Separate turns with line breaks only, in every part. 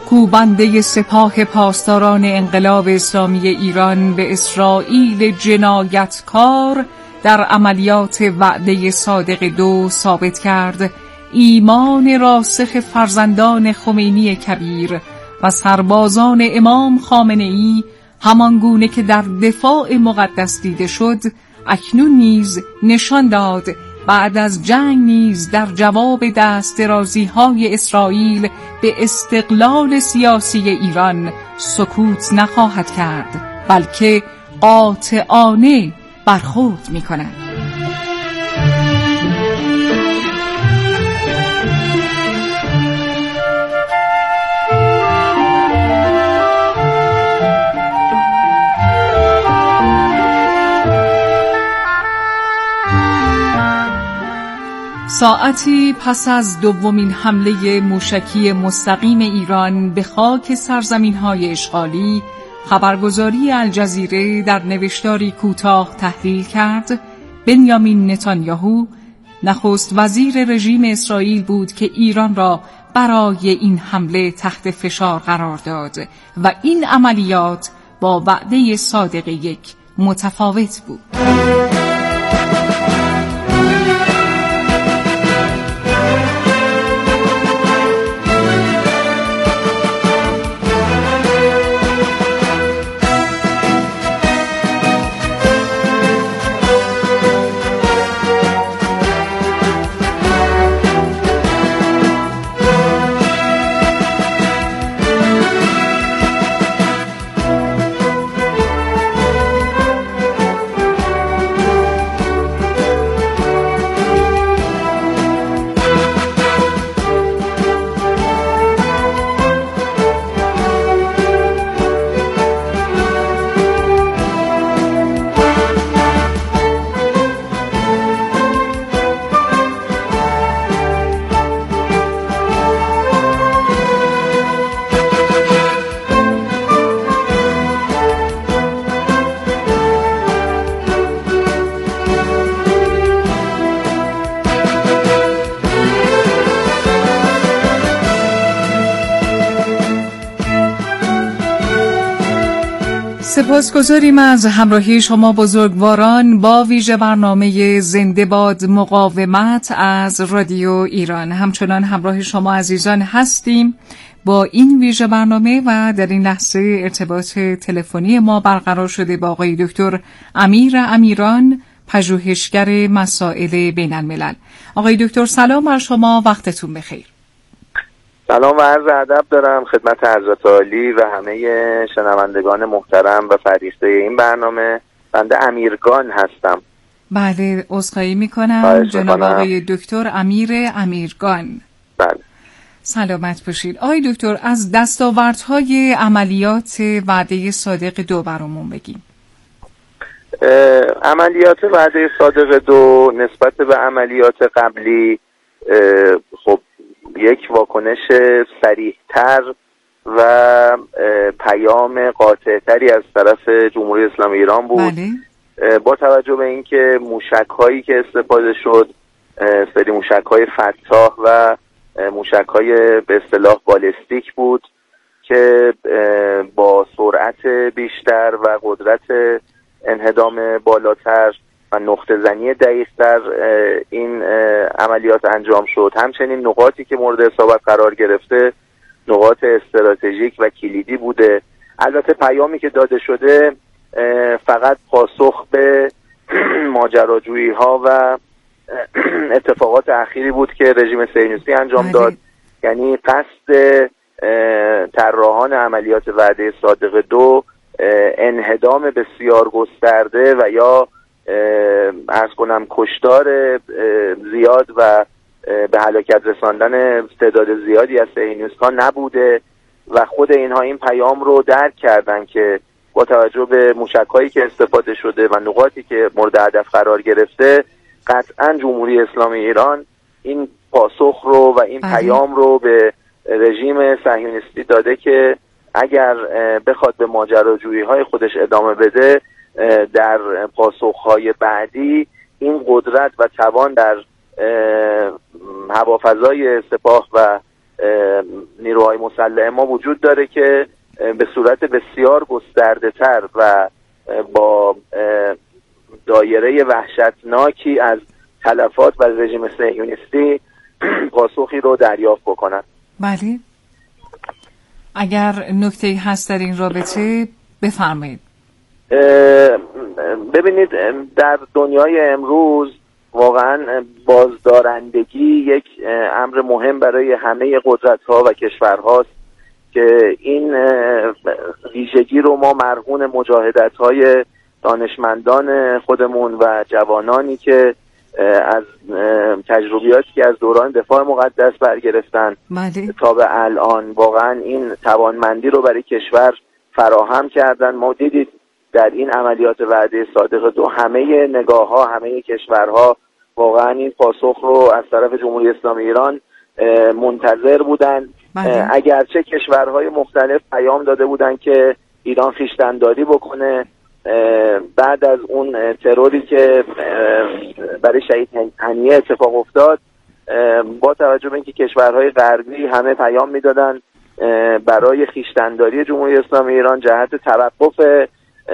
کوبنده سپاه پاسداران انقلاب اسلامی ایران به اسرائیل جنایتکار در عملیات وعده صادق 2 ثابت کرد ایمان راسخ فرزندان خمینی کبیر و سربازان امام خامنه‌ای همانگونه که در دفاع مقدس دیده شد اکنون نیز نشان داد بعد از جنگ نیز در جواب دست درازی‌های اسرائیل به استقلال سیاسی ایران سکوت نخواهد کرد، بلکه قاطعانه برخورد می‌کند. ساعتی پس از دومین حمله موشکی مستقیم ایران به خاک سرزمین‌های اشغالی، خبرگزاری الجزیره در نوشتاری کوتاه تحلیل کرد بنیامین نتانیاهو نخست وزیر رژیم اسرائیل بود که ایران را برای این حمله تحت فشار قرار داد و این عملیات با وعده صادق 1 متفاوت بود. سپاسگزاریم از همراهی شما بزرگواران با ویژه برنامه زنده باد مقاومت از رادیو ایران. همچنان همراه شما عزیزان هستیم با این ویژه برنامه و در این لحظه ارتباط تلفنی ما برقرار شده با آقای دکتر امیر امیران، پژوهشگر مسائل بین الملل. آقای دکتر سلام بر شما، وقتتون بخیر.
سلام و عرض ادب دارم خدمت حضرت عالی و همه شنوندگان محترم و فریسته این برنامه. بنده امیرگان هستم.
بله، عذرخواهی میکنم جناب آقای دکتر امیر امیرگان.
بله.
سلامت باشید. آقای دکتر، از دستاوردهای عملیات وعده صادق 2 برامون بگیم.
عملیات وعده صادق 2 نسبت به عملیات قبلی خب یک واکنش صریح‌تر و پیام قاطع‌تری از طرف جمهوری اسلامی ایران بود.
بله.
با توجه به اینکه موشک‌هایی که استفاده شد سری موشک‌های فتاح و موشک‌های به اصطلاح بالستیک بود که با سرعت بیشتر و قدرت انهدام بالاتر و نقطه زنی دقیق‌تر این عملیات انجام شد. همچنین نقاطی که مورد اصابت قرار گرفته نقاط استراتژیک و کلیدی بوده. البته پیامی که داده شده فقط پاسخ به ماجراجویی‌ها و اتفاقات اخیری بود که رژیم صهیونیستی انجام داد. یعنی قصد طراحان عملیات وعده صادق 2 انهدام بسیار گسترده و یا عرض کنم کشتار زیاد و به هلاکت رساندن تعداد زیادی از صهیونیست‌ها نبوده و خود اینها این پیام رو درک کردن که با توجه به موشک‌هایی که استفاده شده و نقاطی که مورد هدف قرار گرفته قطعاً جمهوری اسلامی ایران این پاسخ رو و این پیام رو به رژیم صهیونیستی داده که اگر بخواد به ماجراجویی‌های خودش ادامه بده در پاسخ‌های بعدی این قدرت و توان در هوافضای سپاه و نیروهای مسلح ما وجود داره که به صورت بسیار گسترده تر و با دایره وحشتناکی از تلفات و رژیم صهیونیستی پاسخی رو دریافت بکنن.
بله، اگر نکته‌ای هست در این رابطه بفرمایید.
ببینید، در دنیای امروز واقعا بازدارندگی یک امر مهم برای همه قدرت‌ها و کشورهاست که این ویژگی رو ما مرهون مجاهدت‌های دانشمندان خودمون و جوانانی که از تجربیاتی که از دوران دفاع مقدس برگرفتن تا به الان واقعا این توانمندی رو برای کشور فراهم کردن. ما دیدید در این عملیات وعده صادق 2 همه نگاه‌ها، همه کشورها واقعا این پاسخ رو از طرف جمهوری اسلامی ایران منتظر بودن. اگرچه کشورهای مختلف پیام داده بودن که ایران خویشتن‌داری بکنه بعد از اون تروری که برای شهید هنیه اتفاق افتاد، با توجه به اینکه کشورهای غربی همه پیام میدادن برای خویشتن‌داری جمهوری اسلامی ایران جهت توقف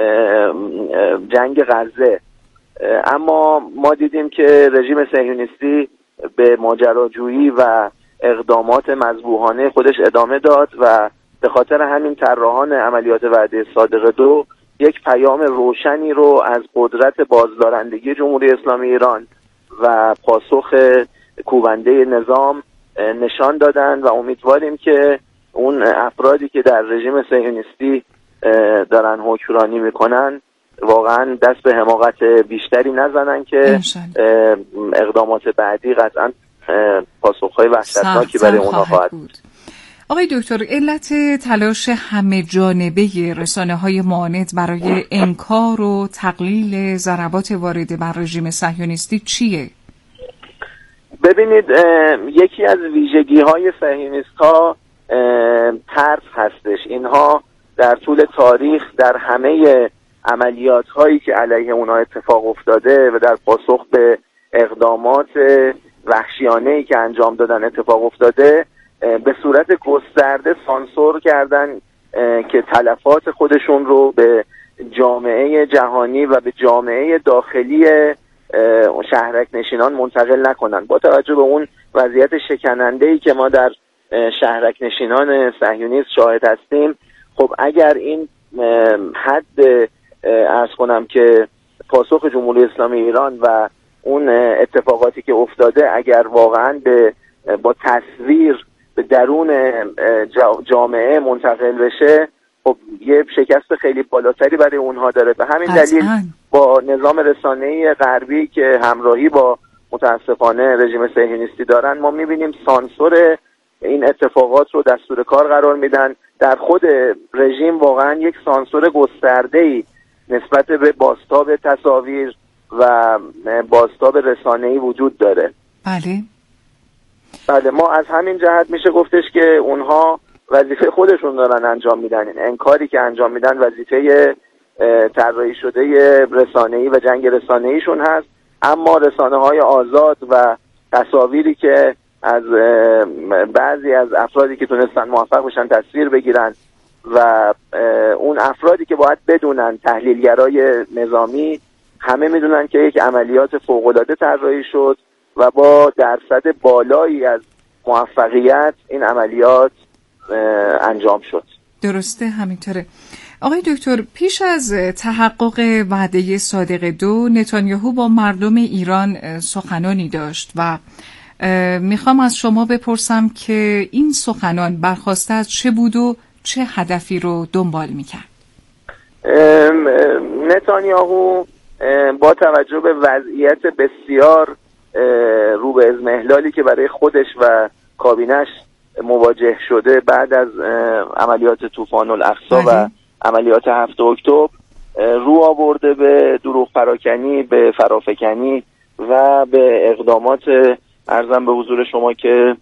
جنگ غزه، اما ما دیدیم که رژیم صهیونیستی به ماجراجویی و اقدامات مذبوحانه خودش ادامه داد و به خاطر همین طراحان عملیات وعده صادق 2 یک پیام روشنی رو از قدرت بازدارندگی جمهوری اسلامی ایران و پاسخ کوبنده نظام نشان دادن و امیدواریم که اون افرادی که در رژیم صهیونیستی دارن حکمرانی میکنن واقعا دست به حماقت بیشتری نزنن که اقدامات بعدی قطعا پاسخهای وحشتناکی برای اونها خواهد بود.
آقای دکتر، علت تلاش همه جانبه رسانه‌های معاند برای انکار و تقلیل ضربات وارده بر رژیم صهیونیستی چیه؟
ببینید، یکی از ویژگی‌های صهیونیست‌ها ترس هستش. اینها در طول تاریخ در همه عملیات‌هایی که علیه اونها اتفاق افتاده و در پاسخ به اقدامات وحشیانه‌ای که انجام دادن اتفاق افتاده به صورت گسترده سانسور کردن که تلفات خودشون رو به جامعه جهانی و به جامعه داخلی شهرک نشینان منتقل نکنن. با توجه به اون وضعیت شکننده‌ای که ما در شهرک نشینان صهیونیست شاهد هستیم، خب اگر این حد عرض کنم که پاسخ جمهوری اسلامی ایران و اون اتفاقاتی که افتاده اگر واقعا با تصویر به درون جامعه منتقل بشه، خب یه شکست خیلی بالاتری برای اونها داره. به همین دلیل با نظام رسانه‌ای غربی که همراهی با متاسفانه رژیم صهیونیستی دارن، ما می‌بینیم سانسور این اتفاقات رو دستور کار قرار میدن. در خود رژیم واقعا یک سانسور گسترده‌ای نسبت به بازتاب تصاویر و بازتاب رسانه‌ای وجود داره. بله، ما از همین جهت میشه گفتش که اونها وظیفه خودشون دارن انجام میدن. این انکاری که انجام میدن وظیفه طراحی شده رسانه‌ای و جنگ رسانه‌ایشون هست، اما رسانه‌های آزاد و تصاویری که از بعضی از افرادی که تونستن موفق بشن تصویر بگیرن و اون افرادی که باید بدونن، تحلیلگرای نظامی، همه میدونن که یک عملیات فوق‌العاده طراحی شد و با درصد بالایی از موفقیت این عملیات انجام شد.
درسته، همینطوره. آقای دکتر، پیش از تحقق وعده صادق 2 نتانیاهو با مردم ایران سخنانی داشت و میخوام از شما بپرسم که این سخنان برخواسته از چه بود و چه هدفی رو دنبال میکرد؟
نتانیاهو با توجه به وضعیت بسیار رو به اضمحلالی که برای خودش و کابینش مواجه شده بعد از عملیات طوفان الاقصی و عملیات 7 اکتبر، رو آورده به دروغ پراکنی، به فرافکنی و به اقدامات عرضم به حضور شما که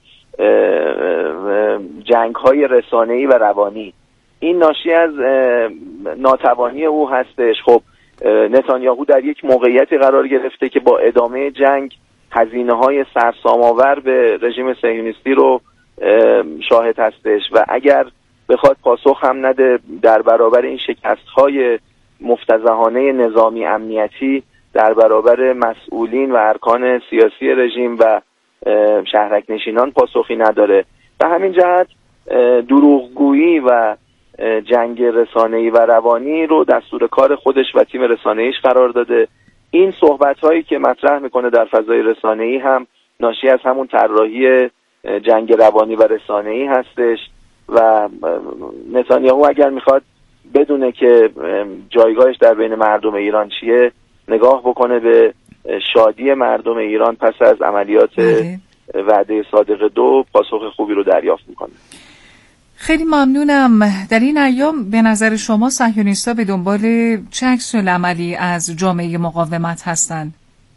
جنگ‌های رسانه‌ای و روانی. این ناشی از ناتوانی او هستش. خب نتانیاهو در یک موقعیتی قرار گرفته که با ادامه جنگ هزینه‌های سرسام‌آور به رژیم صهیونیستی رو شاهد هستش و اگر بخواد پاسخ هم نده در برابر این شکست‌های مفتضحانه نظامی امنیتی در برابر مسئولین و ارکان سیاسی رژیم و شهرک نشینان پاسخی نداره. به همین جهت دروغگویی و جنگ رسانه‌ای و روانی رو دستور کار خودش و تیم رسانه‌ایش قرار داده. این صحبت‌هایی که مطرح میکنه در فضای رسانه‌ای هم ناشی از همون طراحی جنگ روانی و رسانه‌ای هستش و نتانیاهو اگر میخواد بدونه که جایگاهش در بین مردم ایران چیه، نگاه بکنه به شادی مردم ایران پس از عملیات وعده صادق 2 پاسخ خوبی رو دریافت میکنه.
خیلی ممنونم. در این ایام به نظر شما صهیونیست‌ها به دنبال چه عکس‌العملی از جامعه مقاومت هستند؟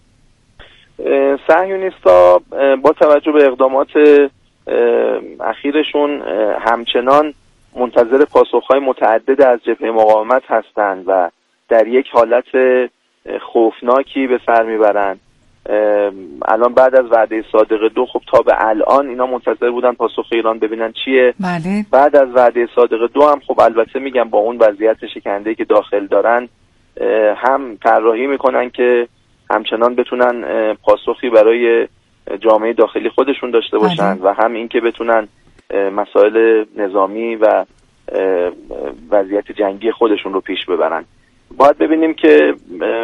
صهیونیست‌ها با توجه به اقدامات اخیرشون همچنان منتظر پاسخ‌های متعدد از جبهه مقاومت هستند و در یک حالت خوفناکی به سر میبرند. الان بعد از وعده صادق 2 خب تا به الان اینا منتظر بودن پاسخ ایران ببینن چیه.
بله.
بعد از وعده صادق 2 هم خب البته میگم با اون وضعیت شکننده که داخل دارن هم طراحی میکنن که همچنان بتونن پاسخی برای جامعه داخلی خودشون داشته باشن و هم این که بتونن مسائل نظامی و وضعیت جنگی خودشون رو پیش ببرن. باید ببینیم که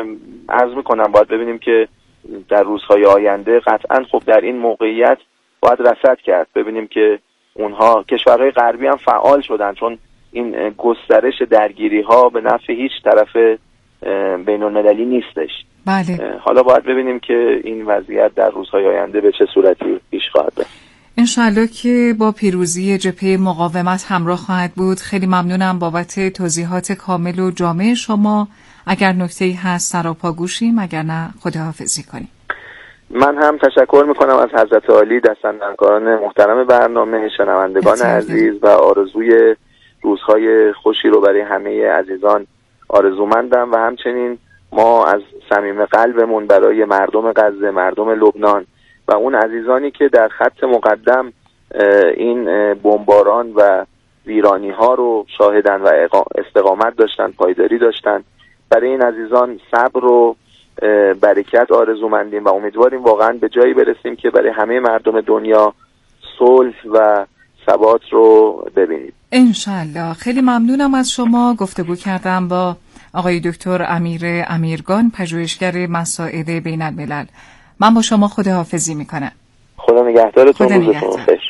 باید ببینیم که در روزهای آینده قطعا خب در این موقعیت باید رصد کرد، ببینیم که اونها کشورهای غربی هم فعال شدن، چون این گسترش درگیری ها به نفع هیچ طرف بین المللی نیستش.
بله.
حالا باید ببینیم که این وضعیت در روزهای آینده به چه صورتی پیش خواهد رفت.
انشالله که با پیروزی جبهه مقاومت همراه خواهد بود. خیلی ممنونم بابت توضیحات کامل و جامع شما. اگر نکته‌ای هست سراپا گوشیم، اگر نه خداحافظی کنیم.
من هم تشکر میکنم از حضرت عالی، دستاندرکاران محترم برنامه، شنوندگان عزیز و آرزوی روزهای خوشی رو برای همه عزیزان آرزومندم و همچنین ما از صمیم قلبمون برای مردم غزه، مردم لبنان و اون عزیزانی که در خط مقدم این بمباران و ویرانی ها رو شاهدن و استقامت داشتن، پایداری داشتن، برای این عزیزان صبر و برکت آرزومندیم و امیدواریم واقعا به جایی برسیم که برای همه مردم دنیا صلح و ثبات رو ببینیم
انشالله. خیلی ممنونم از شما. گفتگو کردم با آقای دکتر امیر امیرگان، پژوهشگر مسائل بین الملل. من با شما خداحافظی میکنم.
خدا نگهدارتون. روزتون خوش.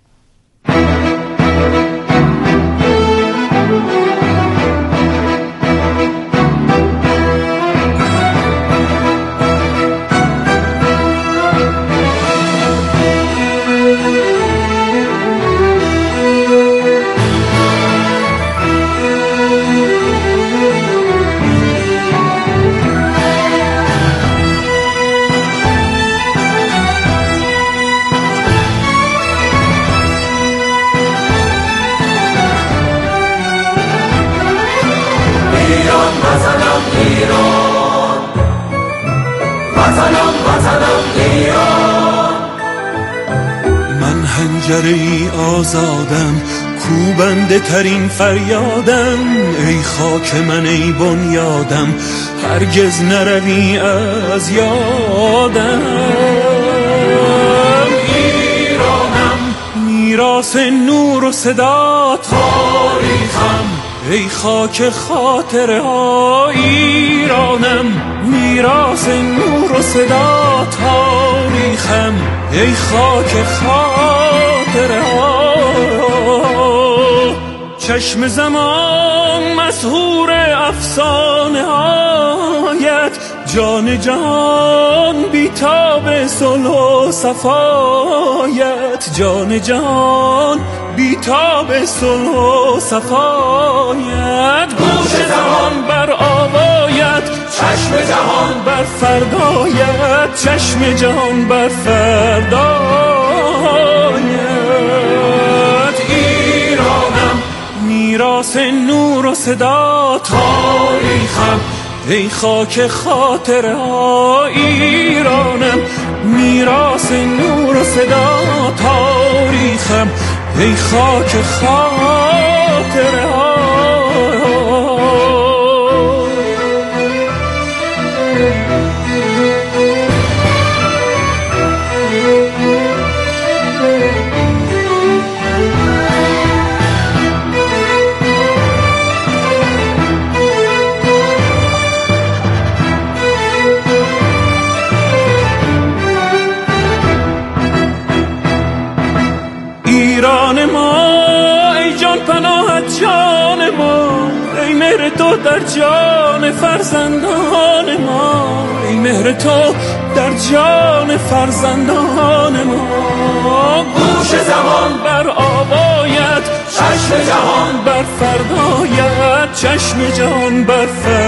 من حنجره آزادم، کوبنده ترین فریادم، ای خاک من ای بنیادم، هرگز نروی از یادم. ایرانم میراث نور و صدا تاریخم، ای خاک خاطره ها. ایرانم میراث نور و صدا تاریخم، ای خاک خاطره ها. چشم زمان مسحور افسانه هایت، جان جهان بی‌تاب صلح و صفایت، جان جهان بی‌تاب صلح و صفایت. گوش زمان بر آوایت، چشم جهان بر فردایت، چشم جهان بر فردایت. ایرانم میراث نور و صدا تاریخم، ای خاک خاطره ها. ایرانم میراث نور و صدا تاریخم ای خاک خاطره ها. ایران ما ای جان پناهت جان ما، ای مهر تو در جان فرزندان ما، ای مهر تو در جان فرزندان ما. گوش زمان بر آوایت، چشم جهان بر فردایت، چشم جهان بر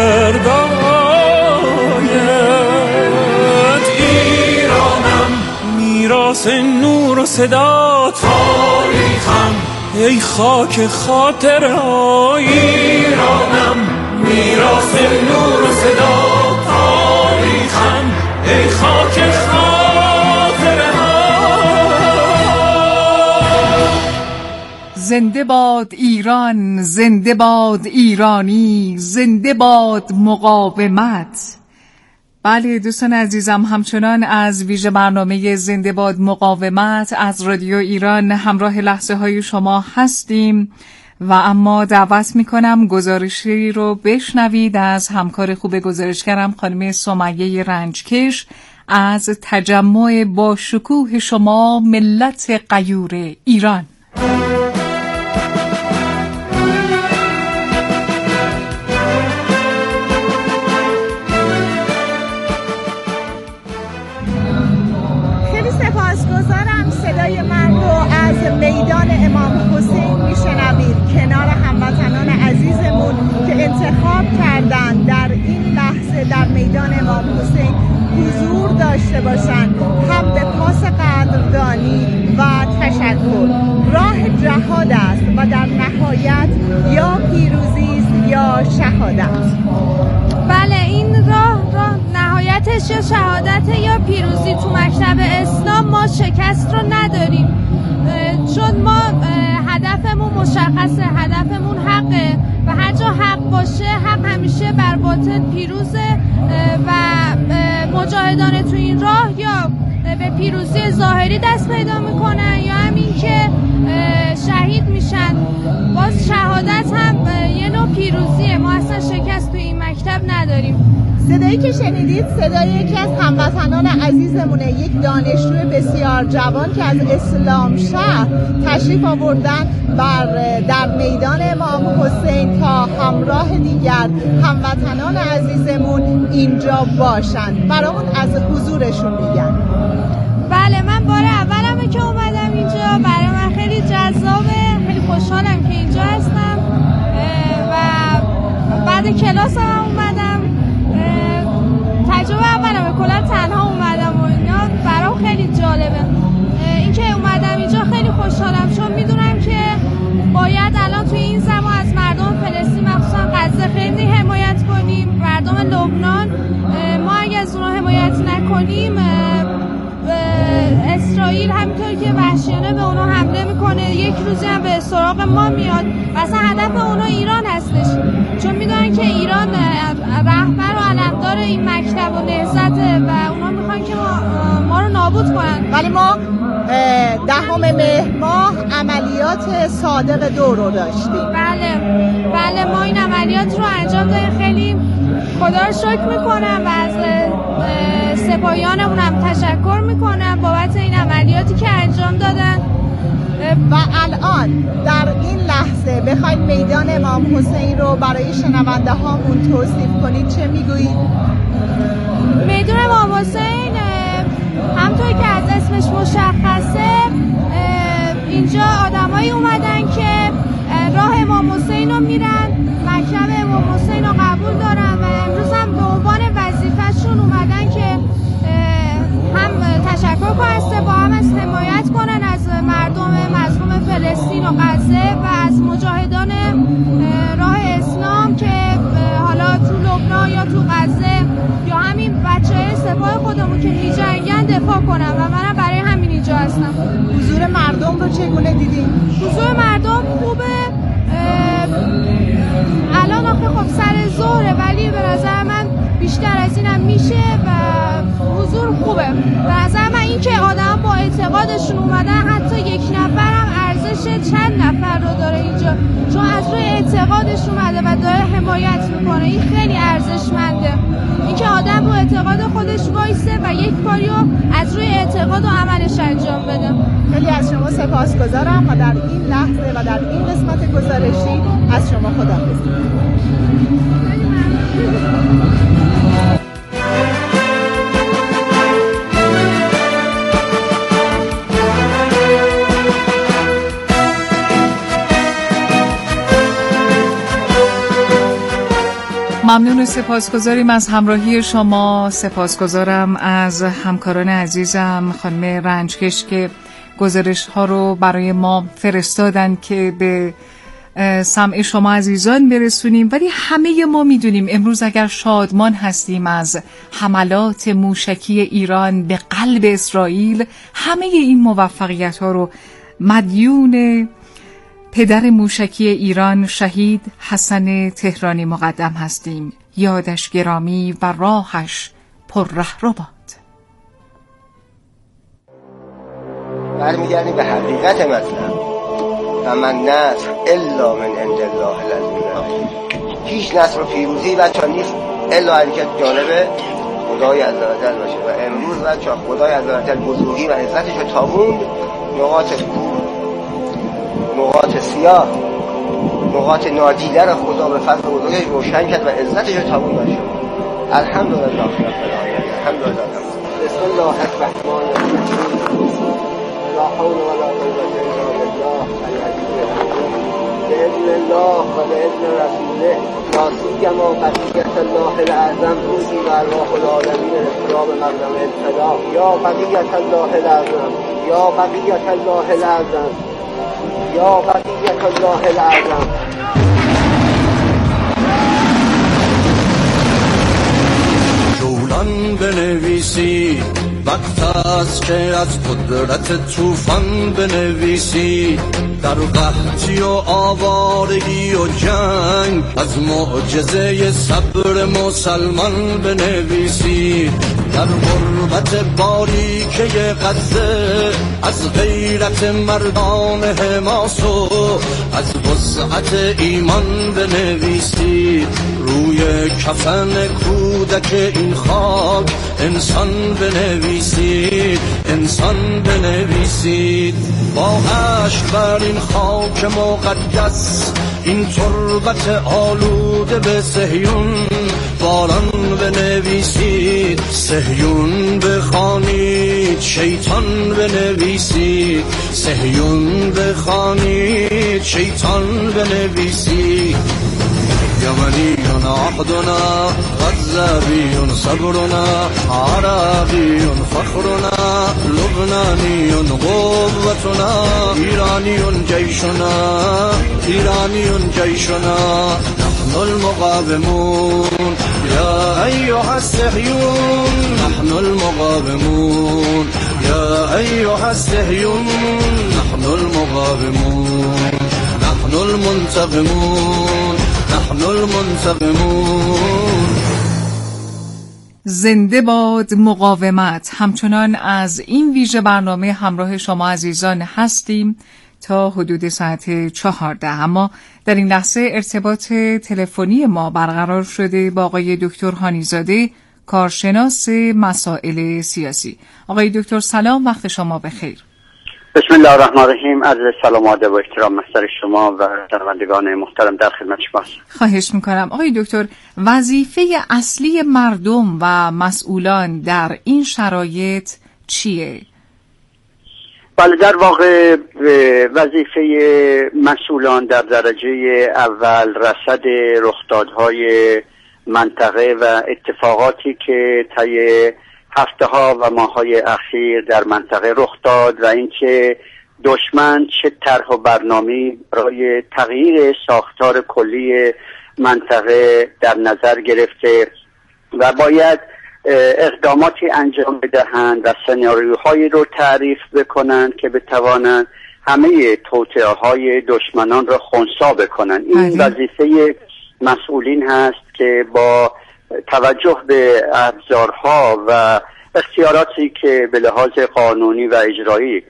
فردایت. ایرانم میراث نور و صدا تاریخم ای خاک خاطره ها. ایرانم میراث نور و صدا تاریخم ای خاک خاطره ها.
زنده باد ایران، زنده باد ایرانی، زنده باد مقاومت. بله دوستان عزیزم، همچنان از ویژه برنامه زنده باد مقاومت از رادیو ایران همراه لحظه های شما هستیم و اما دعوت میکنم گزارشی رو بشنوید از همکار خوب گزارشگرم خانم سمیه رنجکش از تجمع با شکوه شما ملت غیور ایران.
صدای من رو از میدان امام حسین میشنوید کنار هموطنان عزیزمون که انتخاب کردن در این لحظه در میدان امام حسین حضور داشته باشند، هم به پاس قدردانی و تشکر. راه جهاد است و در نهایت یا پیروزی است یا شهادت.
بله، این راه نهایتش یا شهادت یا پیروزی. تو مکتب اسلام ما شکست رو نداریم، چون ما هدفمون مشخصه، هدفمون حقه و هر جا حق باشه حق همیشه بر باطل پیروزه و مجاهدان تو این راه یا به پیروزی ظاهری دست پیدا میکنن یا همین که شهید میشن. باز شهادت هم یه نوع پیروزیه. ما اصلا شکست تو این مکتب نداریم.
صدایی که شنیدید صدای یکی از هموطنان عزیزمونه، یک دانشجو بسیار جوان که از اسلام شهر تشریف آوردن در میدان امام حسین تا همراه دیگر هموطنان عزیزمون اینجا باشن. برامون از حضورشون میگن.
بله، من بار اولمه که اومدم اینجا، برای من خیلی جذابه، خیلی خوشحالم که اینجا هستم و بعد کلاس هم اومدم. تجربه اولمه، کلا تنها اومدم و اینا برام خیلی جالبه. اینکه اومدم اینجا خیلی خوشحالم، چون میدونم که باید الان توی این زمان از مردم فلسطین مخصوصا غزه خیلی حمایت کنیم. مردم لبنان ما اگه از اونها حمایت نکنیم اسرائیل همینطور که وحشیانه به اونا حمله میکنه، یک روزی هم به سراغ ما میاد. اصلا هدف اونا ایران هستش، چون میدونن که ایران رهبر و علمدار این مکتب و نهضته و اونا میخوان که ما رو نابود کنن.
ولی ما 10 مهر ماه عملیات صادق 2 رو داشتیم.
بله ما این عملیات رو انجام دادیم. خیلی خدا رو شکر میکنم و از سپاهیانمون هم تشکر میکنم بابت این عملیاتی که انجام دادن.
و الان در این لحظه بخواید میدان امام حسین رو برای شنونده هامون توصیف کنید چه میگویید؟
میدان امام حسین همطور که از اسمش مشخصه اینجا آدمایی اومدن که راه امام حسین رو میرن، مکتب امام حسین رو قبول دارن و امروز هم به عنوان وظیفه‌شون اومدن که هم تشکر کنن، با هم از حمایت کنن از مردم مظلوم فلسطین و غزه و از مجاهدان راه اسلام که حالا تو لبنان یا تو غزه یا همین بچه‌های سپاه خودمون که می‌جنگن دفاع دفاع کنم و منم برای همین اینجا هستم.
حضور مردم رو چگونه دیدین؟
حضور مردم خوبه. الان آخه خب سر ظهره ولی به نظر من بیشتر از اینم میشه و حضور خوبه. به نظر من این که آدم با اعتقادشون اومدن حتی یک نفرم ارزش چند نفر رو داره اینجا، چون از روی اعتقادش اومده و داره حمایت میکنه. این خیلی ارزشمنده، این که آدم رو اعتقاد خودش وایسه و یک کاری رو از روی اعتقاد و عملش انجام بده.
خیلی از شما سپاسگزارم و در این لحظه و در این قسمت گزارشی از شما خداحافظی.
ممنون و سپاسگزاریم از همراهی شما. سپاسگزارم از همکاران عزیزم، خانم رنجکش که گزارش ها رو برای ما فرستادن که به سمع شما عزیزان برسونیم. ولی همه ما میدونیم امروز اگر شادمان هستیم از حملات موشکی ایران به قلب اسرائیل، همه این موفقیت ها رو مدیون پدر موشکی ایران شهید حسن تهرانی مقدم هستیم. یادش گرامی و راهش پر رهرو باد.
برمیگردیم به حقیقت مطلب و من نصر الا من عند الله العزیز. هیچ نصر و پیروزی بچه نیست الا حرکت جانب خدای عزوجل باشه و امروز بچه خدای عزوجل بزرگی و عزتش رو تابوند نقاط کور، نقاط سیاه، نقاط نادیده را خدا به فضل بزرگش روشن کرد و عزتش رو تابون باشه. الحمدلله رب العالمین. الحمدلله. بسم الله الرحمن الرحیم. لا حول ولا قوة الا بالله العلی العظیم. باذن الله و باذن رسوله لا سیما بقیة الله الاعظم روزی و ارواح العالمین احترام مقدم الفدا. یا بقیة الله الاعظم، یا بقیة الله الاعظم، یا بقیة الله الاعظم.
جولان بنویسی وقت است که از قدرت طوفان بنویسی، در قحطی و آوارگی و جنگ از معجزه صبر مسلمان بنویسی، در غربت باریکه غزه از غیرت مردان حماس و از وسعت ایمان بنویسی، روی کفن کودک این خاک انسان بنویسید، انسان بنویسید. با عشق بر این خاک مقدس، این تربت آلوده به صهیون باران بنویسید، صهیون بخوانید، شیطان بنویسید، صهیون بخوانید، شیطان بنویسید. یمنیون عهدنا، غزاویون صبرنا، عراقیون فخرنا، لبنانیون قوتنا، ایرانیون جیشنا، ایرانیون جیشنا. نحن المقاومون یا ایها الصهیون، نحن المقاومون یا ایها الصهیون، نحن المقاومون، نحن المنتقمون، نحن المنتقمون.
زنده باد مقاومت. همچنان از این ویژه برنامه همراه شما عزیزان هستیم تا حدود ساعت 14. اما در این لحظه ارتباط تلفنی ما برقرار شده با آقای دکتر هانیزاده، کارشناس مسائل سیاسی. آقای دکتر سلام، وقت شما بخیر.
بسم الله الرحمن الرحیم. عرض سلام و ادب و احترام محضر شما و شنوندگان محترم در خدمت شما.
خواهش میکنم. آقای دکتر، وظیفه اصلی مردم و مسئولان در این شرایط چیه؟
بله، در واقع وظیفه مسئولان در درجه اول رصد رخدادهای منطقه و اتفاقاتی که طی هفته‌ها و ماه‌های اخیر در منطقه رخ داد و اینکه دشمن چه طرح و برنامه‌ای برای تغییر ساختار کلی منطقه در نظر گرفته و باید اقداماتی انجام بدهند و سناریوهایی رو تعریف بکنند که بتوانند همه توطئه‌های دشمنان را خنثی بکنند. این وظیفه مسئولین هست که با توجه به ابزارها و اختیاراتی که به لحاظ قانونی و اجرایی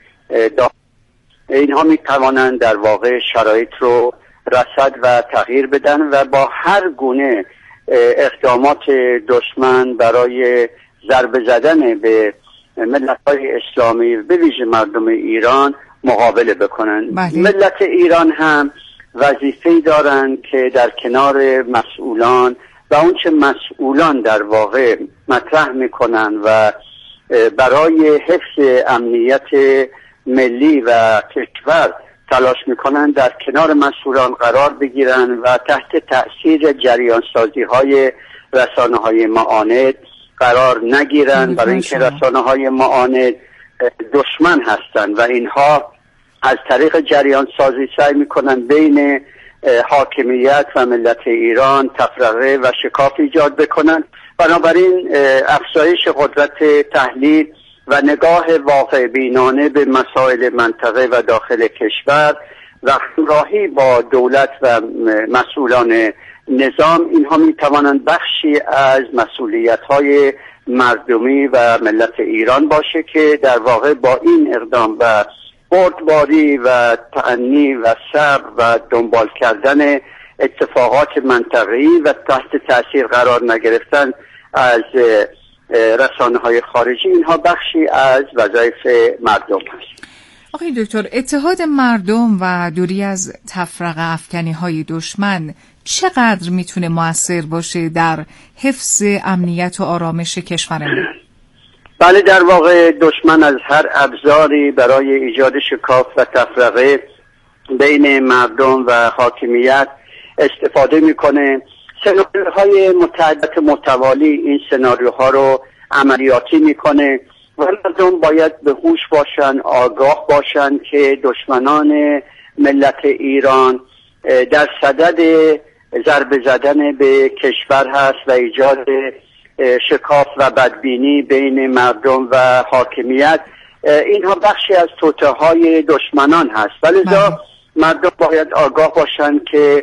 اینها می توانند در واقع شرایط رو رصد و تغییر بدن و با هر گونه اقدامات دشمن برای ضربه زدن به ملت‌های اسلامی به ویژه مردم ایران مقابله بکنند. ملت ایران هم وظیفه‌ای دارند که در کنار مسئولان و اونچه مسئولان در واقع مطرح میکنن و برای حفظ امنیت ملی و کشور تلاش میکنن در کنار مسئولان قرار بگیرن و تحت تأثیر جریان سازی های رسانه های معاند قرار نگیرن، برای اینکه رسانه های معاند دشمن هستند و اینها از طریق جریان سازی سعی میکنن بین حاکمیت و ملت ایران تفرقه و شکاف ایجاد بکنن. بنابراین افزایش قدرت تحلیل و نگاه واقع بینانه به مسائل منطقه و داخل کشور و همراهی با دولت و مسئولان نظام، اینها می توانند بخشی از مسئولیت‌های مردمی و ملت ایران باشه که در واقع با این اقدام و بردباری و تأنی و صبر و دنبال کردن اتفاقات منطقه‌ای و تحت تأثیر قرار نگرفتن از رسانه‌های خارجی، اینها بخشی از وظایف مردم هست.
آقای دکتر، اتحاد مردم و دوری از تفرقه افکنی‌های دشمن چقدر میتونه مؤثر باشه در حفظ امنیت و آرامش کشورمون؟
بله، در واقع دشمن از هر ابزاری برای ایجاد شکاف و تفرقه بین مردم و حاکمیت استفاده میکنه. سناریوهای متعدد متوالی این سناریوها رو عملیاتی میکنه و مردم باید به هوش باشن، آگاه باشن که دشمنان ملت ایران در صدد ضربه زدن به کشور هست و ایجاد شکاف و بدبینی بین مردم و حاکمیت. اینها بخشی از توطئه‌های دشمنان هست، ولذا مردم باید آگاه باشن که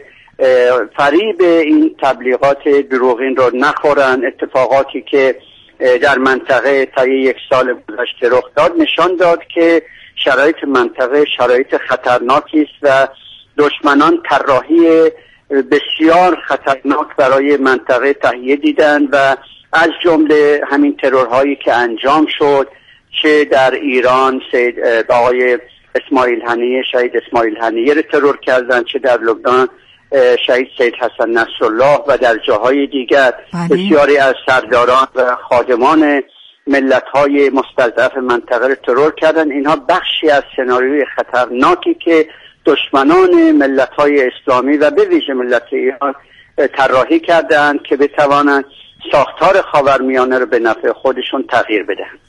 فریب این تبلیغات دروغین رو نخورن. اتفاقاتی که در منطقه طی یک سال گذشته رخ داد نشان داد که شرایط منطقه شرایط خطرناکی است و دشمنان طراحی بسیار خطرناک برای منطقه تهیه دیدن و از جمله همین ترورهایی که انجام شد، چه در ایران آقای اسماعیل هنیه، شهید اسماعیل هنیه رو ترور کردن، چه در لبنان شهید سید حسن نصرالله و در جاهای دیگر بسیاری از سرداران و خادمان ملت‌های مستضعف منطقه رو ترور کردن. اینها بخشی از سناریوی خطرناکی که دشمنان ملت‌های اسلامی و به ویژه ملت ایران طراحی کردند که بتوانند ساختار خاورمیانه رو به نفع خودشون تغییر بدن.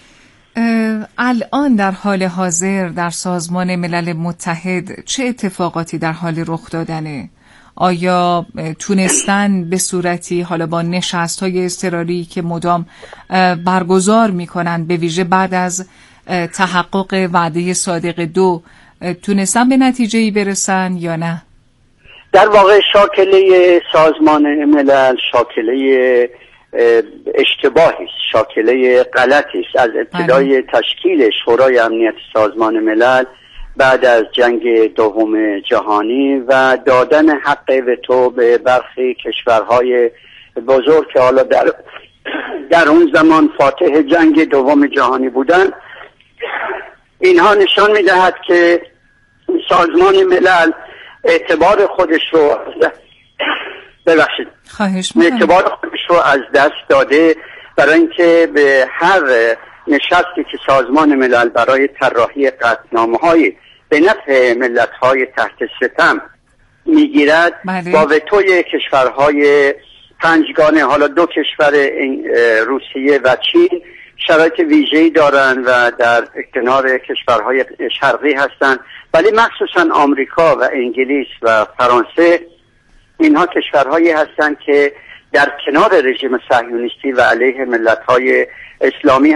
الان در حال حاضر در سازمان ملل متحد چه اتفاقاتی در حال رخ دادنه؟ آیا تونستن به صورتی حالا با نشست‌های اضطراری که مدام برگزار می‌کنن به ویژه بعد از تحقق وعده صادق 2 تونستن به نتیجه‌ای برسن یا نه؟
در واقع شاکله سازمان ملل شاکله اشتباهی است، شاکله غلطی است. از ابتدای تشکیل شورای امنیت سازمان ملل بعد از جنگ دوم جهانی و دادن حق وتو به برخی کشورهای بزرگ که حالا در اون زمان فاتح جنگ دوم جهانی بودن، اینها نشان می‌دهد که سازمان ملل اعتبار خودش رو اعتبار خودش رو از دست داده، برای اینکه به هر نشستی که سازمان ملل برای طراحی قطعنامه‌های به نفع ملت‌های تحت ستم میگیرد با وتوی کشورهای پنجگانه، حالا 2 کشور روسیه و چین شرایط ویژه‌ای دارند و در کنار کشورهای شرقی هستند، ولی مخصوصا آمریکا و انگلیس و فرانسه اینها کشورهایی هستند که در کنار رژیم صهیونیستی و علیه ملت‌های اسلامی